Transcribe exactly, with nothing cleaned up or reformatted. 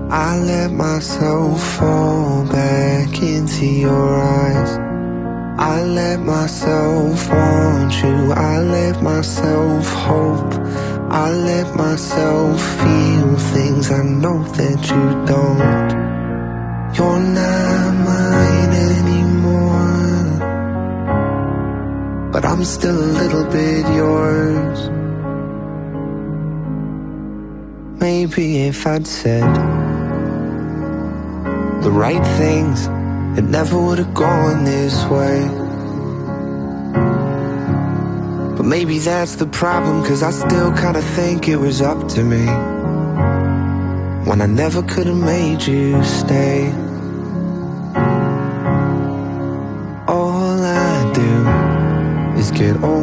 I let myself fall back into your eyes. I let myself want you. I let myself hope. I let myself feel things I know that you don't. You're not mine anymore, but I'm still a little bit yours. Maybe if I'd said the right things, it never would have gone this way. But maybe that's the problem, 'cause I still kinda think it was up to me when I never could have made you stay. All I do is get